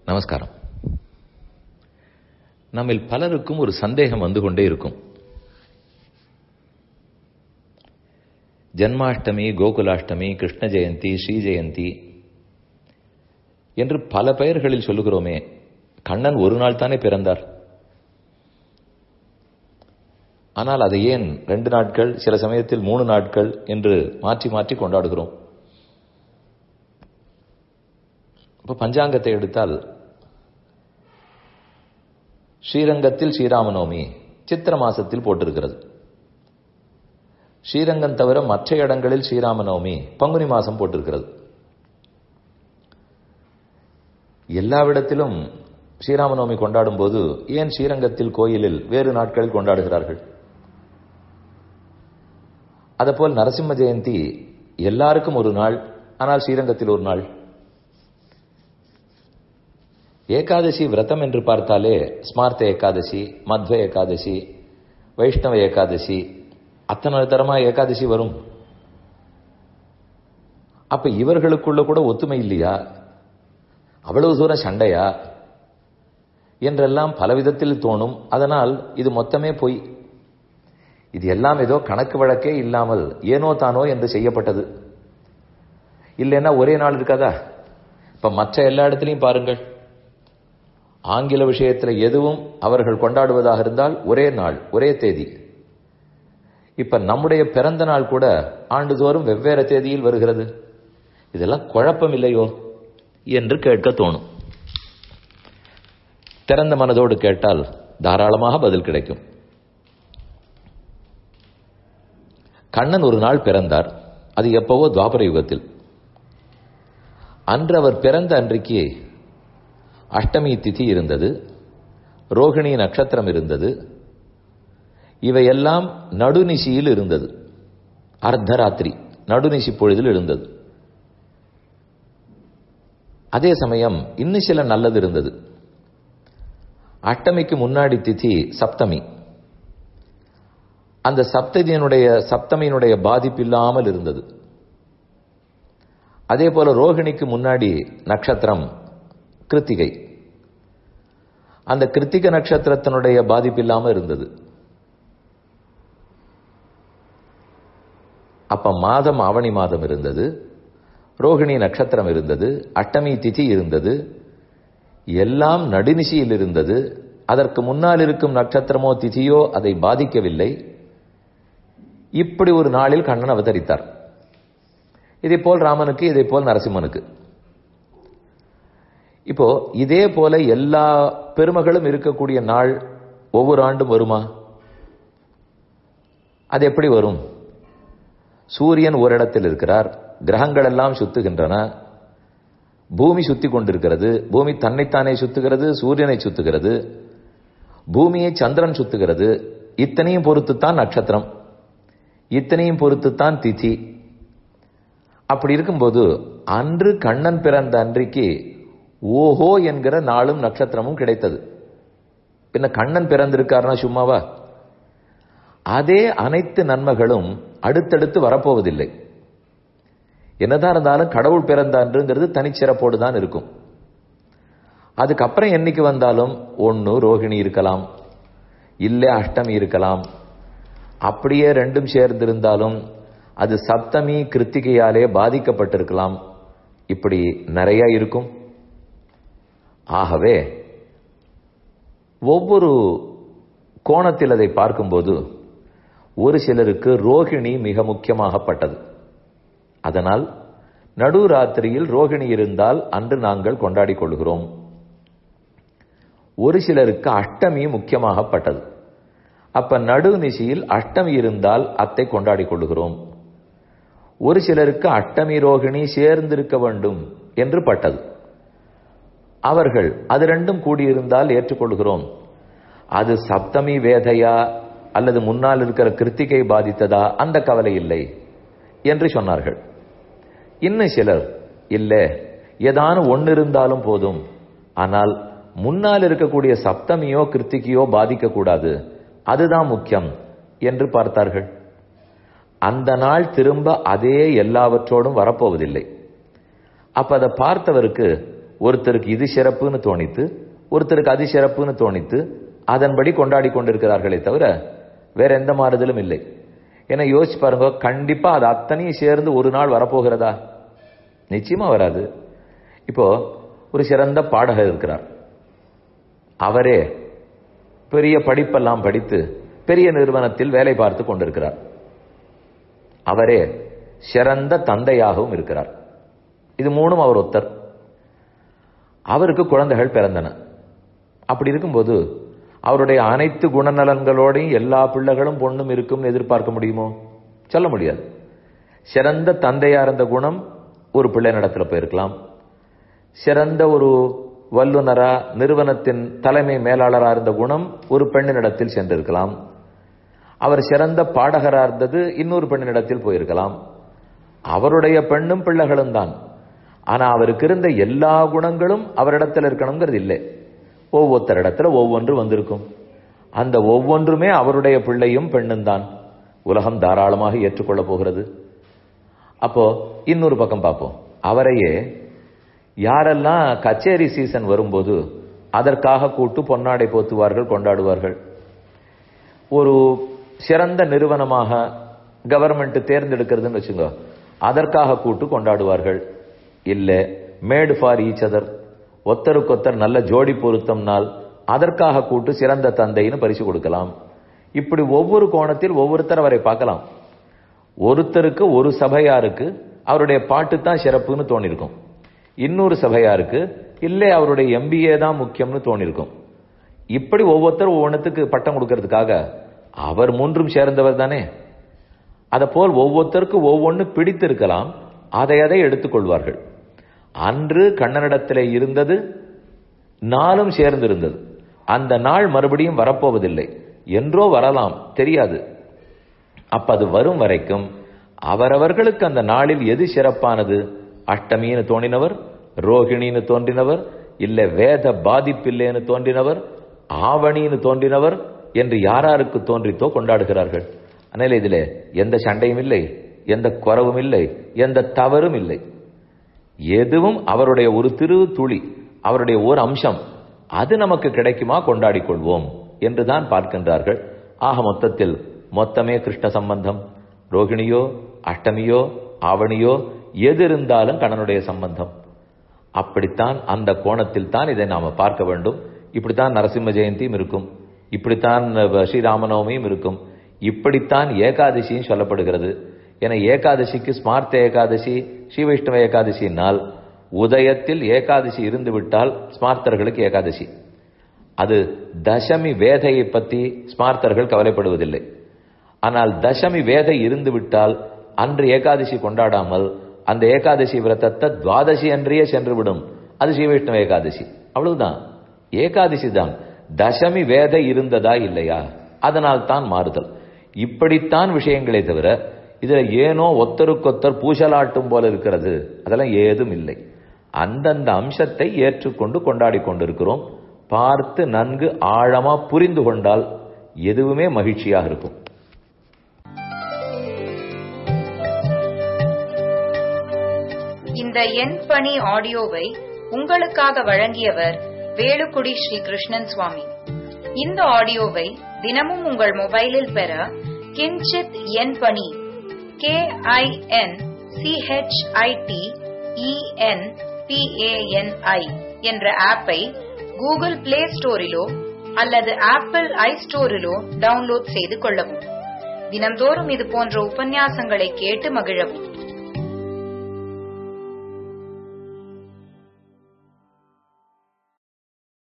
நமஸ்காரம். நம்மில் பலருக்கும் ஒரு சந்தேகம் வந்து கொண்டே இருக்கும். ஜன்மாஷ்டமி, கோகுலாஷ்டமி, கிருஷ்ண ஜெயந்தி, ஸ்ரீ ஜெயந்தி என்று பல பெயர்களில் சொல்லுகிறோமே, கண்ணன் ஒரு நாள் தானே பிறந்தார். ஆனால் அதை ஏன் 2 நாட்கள், சில சமயத்தில் 3 நாட்கள் என்று மாற்றி மாற்றி கொண்டாடுகிறோம்? இப்போ பஞ்சாங்கத்தை எடுத்தால், ஸ்ரீரங்கத்தில் ஸ்ரீராமநவமி சித்திர மாசத்தில் போட்டிருக்கிறது. ஸ்ரீரங்கம் தவிர மற்ற இடங்களில் ஸ்ரீராமநவமி பங்குனி மாசம் போட்டிருக்கிறது. எல்லாவிடத்திலும் ஸ்ரீராமநவமி கொண்டாடும் போது ஏன் ஸ்ரீரங்கத்தில் கோயிலில் வேறு நாட்களில் கொண்டாடுகிறார்கள்? அதேபோல் நரசிம்ம ஜெயந்தி எல்லாருக்கும் ஒரு நாள், ஆனால் ஸ்ரீரங்கத்தில் ஒரு நாள். ஏகாதசி விரதம் என்று பார்த்தாலே ஸ்மார்த்த ஏகாதசி, மத்வ ஏகாதசி, வைஷ்ணவ ஏகாதசி, அத்தனை தரமா ஏகாதசி வரும். அப்ப இவர்களுக்குள்ள கூட ஒத்துமை இல்லையா? அவ்வளவு தூரம் சண்டையா என்றெல்லாம் பலவிதத்தில் தோணும். அதனால் இது மொத்தமே பொய். இது எல்லாம் ஏதோ கணக்கு வழக்கே இல்லாமல் ஏனோ தானோ என்று செய்யப்பட்டது. இல்லைன்னா ஒரே நாள் இருக்காதா? இப்ப மற்ற எல்லா இடத்திலையும் பாருங்கள், ஆங்கில விஷயத்தில் எதுவும் அவர்கள் கொண்டாடுவதாக இருந்தால் ஒரே நாள், ஒரே தேதி. இப்ப நம்முடைய பிறந்த நாள் கூட ஆண்டுதோறும் வெவ்வேறு தேதியில் வருகிறது. இதெல்லாம் குழப்பம் இல்லையோ என்று கேட்க தோணும். திறந்த மனதோடு கேட்டால் தாராளமாக பதில் கிடைக்கும். கண்ணன் ஒரு நாள் பிறந்தார். அது எப்பவோ துவாபர யுகத்தில். அன்று அவர் பிறந்த அன்றைக்கு அஷ்டமி திதி இருந்தது, ரோகிணி நட்சத்திரம் இருந்தது. இவையெல்லாம் நடுநிசியில் இருந்தது. அர்த்தராத்திரி நடுநிசி பொழுதில் இருந்தது. அதே சமயம் இன்னும் சில நல்லது இருந்தது. அஷ்டமிக்கு முன்னாடி திதி சப்தமி. அந்த சப்தமியினுடைய பாதிப்பு இல்லாமல் இருந்தது. அதே போல ரோகிணிக்கு முன்னாடி நட்சத்திரம் கிருத்திகை. அந்த கிருத்திகை நட்சத்திரத்தினுடைய பாதிப்பு இல்லாமல் இருந்தது. அப்ப மாதம் ஆவணி மாதம் இருந்தது, ரோகிணி நட்சத்திரம் இருந்தது, அஷ்டமி திதி இருந்தது, எல்லாம் நடுநிசியில் இருந்தது. அதற்கு முன்னால் இருக்கும் நட்சத்திரமோ திதியோ அதை பாதிக்கவில்லை. இப்படி ஒரு நாளில் கண்ணன் அவதரித்தார். இதே போல் ராமனுக்கு, இதே போல் நரசிம்மனுக்கு. இப்போ இதே போல எல்லா பெருமகளும் இருக்கக்கூடிய நாள் ஒவ்வொரு ஆண்டும் வருமா? அது எப்படி வரும்? சூரியன் ஒரு இடத்தில் இருக்கிறார், கிரகங்கள் எல்லாம் சுத்துகின்றன, பூமி சுத்தி கொண்டிருக்கிறது, பூமி தன்னைத்தானே சுத்துகிறது, சூரியனை சுத்துகிறது, பூமியை சந்திரன் சுத்துகிறது. இத்தனையும் பொறுத்துத்தான் நட்சத்திரம், இத்தனையும் பொறுத்துத்தான் திதி. அப்படி இருக்கும்போது அன்று கண்ணன் பிறந்த அன்றைக்கு ஓஹோ என்கிற நாளும் நட்சத்திரமும் கிடைத்தது. பின்ன கண்ணன் பிறந்திருக்காருன்னா சும்மாவா? அதே அனைத்து நன்மைகளும் அடுத்தடுத்து வரப்போவதில்லை. என்னதான் இருந்தாலும் கடவுள் பிறந்த அன்றுங்கிறது தனிச்சிறப்போடு தான் இருக்கும். அதுக்கப்புறம் என்னைக்கு வந்தாலும் ஒன்று ரோகிணி இருக்கலாம், இல்லை அஷ்டமி இருக்கலாம். அப்படியே ரெண்டும் சேர்ந்திருந்தாலும் அது சப்தமி கிருத்திகையாலே பாதிக்கப்பட்டிருக்கலாம். இப்படி நிறைய இருக்கும். ஆகவே ஒவ்வொரு கோணத்தில் அதை பார்க்கும்போது ஒரு சிலருக்கு ரோகிணி மிக முக்கியமாகப்பட்டது. அதனால் நடுராத்திரியில் ரோகிணி இருந்தால் அன்று நாங்கள் கொண்டாடிக் கொள்கிறோம். ஒரு சிலருக்கு அஷ்டமி முக்கியமாகப்பட்டது. அப்ப நடுநிசியில் அஷ்டமி இருந்தால் அத்தை கொண்டாடிக் கொள்கிறோம். ஒரு சிலருக்கு அஷ்டமி ரோகிணி சேர்ந்திருக்க வேண்டும் என்று பட்டது. அவர்கள் அது ரெண்டும் கூடியிருந்தால் ஏற்றுக்கொள்கிறோம். அது சப்தமி வேதையா அல்லது முன்னால் இருக்கிற கிருத்திகை பாதித்ததா அந்த கவலை இல்லை என்று சொன்னார்கள். இன்னும் சிலர் இல்லை, ஏதானும் ஒன்று இருந்தாலும் போதும், ஆனால் முன்னால் இருக்கக்கூடிய சப்தமியோ கிருத்திகையோ பாதிக்க கூடாது, அதுதான் முக்கியம் என்று பார்த்தார்கள். அந்த நாள் திரும்ப அதே எல்லாவற்றோடும் வரப்போவதில்லை. அப்ப அதை பார்த்தவருக்கு ஒருத்தருக்கு இது சிறப்புன்னு தோணித்து, ஒருத்தருக்கு அது சிறப்புன்னு தோணித்து அதன்படி கொண்டாடி கொண்டிருக்கிறார்களே தவிர வேற எந்த மாறுதலும் இல்லை. ஏன்னா யோசிச்சு பாருங்க, கண்டிப்பா அது அத்தனையும் சேர்ந்து ஒரு நாள் வரப்போகிறதா? நிச்சயமா வராது. இப்போ ஒரு சிறந்த பாடகர் இருக்கிறார். அவரே பெரிய படிப்பெல்லாம் படித்து பெரிய நிறுவனத்தில் வேலை பார்த்து கொண்டிருக்கிறார். அவரே சிறந்த தந்தையாகவும் இருக்கிறார். இது மூணும் அவர் ஒத்தர். அவருக்கு குழந்தைகள் பிறந்தன. அப்படி இருக்கும்போது அவருடைய அனைத்து குணநலன்களோடையும் எல்லா பிள்ளைகளும் பொண்ணும் இருக்கும்னு எதிர்பார்க்க முடியுமோ? சொல்ல முடியாது. சிறந்த தந்தையா இருந்த குணம் ஒரு பிள்ளை நடத்துல போயிருக்கலாம். சிறந்த ஒரு வல்லுநரா நிறுவனத்தின் தலைமை மேலாளராக இருந்த குணம் ஒரு பெண்ணினிடத்தில் சென்றிருக்கலாம். அவர் சிறந்த பாடகராக இருந்தது இன்னொரு பெண்ணினிடத்தில் போயிருக்கலாம். அவருடைய பெண்ணும் பிள்ளைகளும் தான். ஆனா அவருக்கு இருந்த எல்லா குணங்களும் அவரிடத்தில் இருக்கணுங்கிறது இல்லை. ஒவ்வொருத்தர் இடத்துல ஒவ்வொன்று வந்திருக்கும். அந்த ஒவ்வொன்றுமே அவருடைய பிள்ளையும் பெண்ணும் தான். உலகம் தாராளமாக ஏற்றுக்கொள்ளப் போகிறது. அப்போ இன்னொரு பக்கம் பார்ப்போம். அவரையே யாரெல்லாம் கச்சேரி சீசன் வரும்போது அதற்காக கூட்டு பொன்னாடை போத்துவார்கள், கொண்டாடுவார்கள். ஒரு சிறந்த நிறுவனமாக கவர்மெண்ட் தேர்ந்தெடுக்கிறதுன்னு வச்சுங்க, அதற்காக கூட்டு கொண்டாடுவார்கள். இல்ல மேட் ஃபார் ஈச் அதர், ஒத்தருக்கொத்தர் நல்ல ஜோடி பொருத்தம்னால் அதற்காக கூட்டு சிறந்த தந்தைன்னு பரிசு கொடுக்கலாம். இப்படி ஒவ்வொரு கோணத்தில் ஒவ்வொருத்தர் அவரை பார்க்கலாம். ஒருத்தருக்கு ஒரு சபையாருக்கு அவருடைய பாட்டு தான் சிறப்புன்னு தோணிருக்கும். இன்னொரு சபையாருக்கு இல்லை அவருடைய MBA தான் முக்கியம்னு தோணிருக்கும். இப்படி ஒவ்வொருத்தர் ஒவ்வொன்றுத்துக்கு பட்டம் கொடுக்கறதுக்காக அவர் மூன்றும் சேர்ந்தவர் தானே. அத போல் ஒவ்வொருத்தருக்கு ஒவ்வொன்று பிடித்திருக்கலாம். அதை எடுத்துக்கொள்வார்கள். அன்று கண்ணனிடத்திலே இருந்தது நாளும் சேர்ந்திருந்தது. அந்த நாள் மறுபடியும் வரப்போவதில்லை. என்றோ வரலாம், தெரியாது. அப்ப அது வரும் வரைக்கும் அவரவர்களுக்கு அந்த நாளில் எது சிறப்பானது, அஷ்டமின்னு தோன்றினவர், ரோகிணின்னு தோன்றினவர், இல்ல வேத பாதிப்பில்லைன்னு தோன்றினவர், ஆவணின்னு தோன்றினவர் என்று யாராருக்கு தோன்றித்தோ கொண்டாடுகிறார்கள். அதனால இதில் எந்த சண்டையும் இல்லை, எந்த குறவும் இல்லை, எந்த தவறும் இல்லை. எதுவும் அவருடைய ஒரு திரு துளி, அவருடைய ஒரு அம்சம், அது நமக்கு கிடைக்குமா கொண்டாடி கொள்வோம் என்றுதான் பார்க்கின்றார்கள். ஆக மொத்தத்தில் மொத்தமே கிருஷ்ண சம்பந்தம். ரோகிணியோ அஷ்டமியோ ஆவணியோ எது இருந்தாலும் கண்ணனுடைய சம்பந்தம். அப்படித்தான் அந்த கோணத்தில் தான் இதை நாம பார்க்க வேண்டும். இப்படித்தான் நரசிம்ம ஜெயந்தியும் இருக்கும், இப்படித்தான் ஸ்ரீராமநவமியும் இருக்கும், இப்படித்தான் ஏகாதசியும் சொல்லப்படுகிறது. என ஏகாதசிக்கு ஸ்மார்த்த ஏகாதசி, ஸ்ரீ வைஷ்ணவ ஏகாதசினால் உதயத்தில் ஏகாதசி இருந்து விட்டால் ஸ்மார்த்தர்களுக்கு ஏகாதசி. அது தசமி வேதையை பற்றி ஸ்மார்த்தர்கள் கவலைப்படுவதில்லை. ஆனால் தசமி வேதை இருந்து விட்டால் அன்று ஏகாதசி கொண்டாடாமல் அந்த ஏகாதசி விரதத்தை துவாதசி அன்றையே சென்றுவிடும். அது ஸ்ரீ வைஷ்ணவ ஏகாதசி. அவ்வளவுதான், ஏகாதசி தான். தசமி வேதை இருந்ததா இல்லையா, அதனால் தான் மாறுதல். இப்படித்தான் விஷயங்களே தவிர இதுல ஏனோ ஒத்தருக்கொத்தர் பூசலாட்டும் போல இருக்கிறது, அதெல்லாம் ஏதும் இல்லை. அந்தந்த அம்சத்தை ஏற்றுக்கொண்டு கொண்டாடி கொண்டிருக்கிறோம். பார்த்து நன்கு ஆழமா புரிந்து கொண்டால் எதுவுமே மகிழ்ச்சியாக இருக்கும். இந்த என் பணி ஆடியோவை உங்களுக்காக வழங்கியவர் வேலுக்குடி ஸ்ரீ கிருஷ்ணன் சுவாமி. இந்த ஆடியோவை தினமும் உங்கள் மொபைலில் பெற கிஞ்சித் என் பணி KINCHITENPANI என்ற ஆப்பை கூகுள் பிளே ஸ்டோரிலோ அல்லது ஆப்பிள் ஐஸ்டோரிலோ டவுன்லோட் செய்து கொள்ளவும். தினம்தோறும் இது போன்ற உபன்யாசங்களை கேட்டு மகிழவும்.